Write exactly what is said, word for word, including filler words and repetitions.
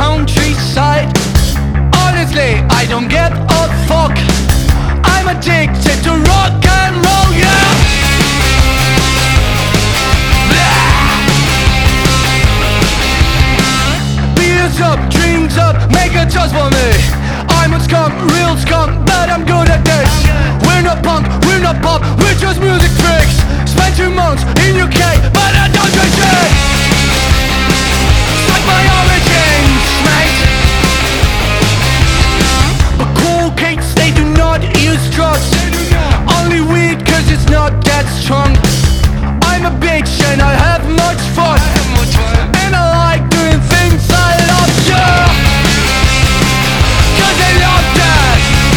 countryside. Honestly, I don't get a fuck. I'm addicted to rock and roll, yeah. Beers up, drinks up, make a toast for me. I'm a skunk, real skunk, but I'm good at this. We're not punk, we're not pop, we're just music freaks. Spent two months in U K, but I don't do shit. Like my origins, mate. But cool kids, they do not use drugs. Only weed cause it's not that strong. I'm a bitch and I have much fun.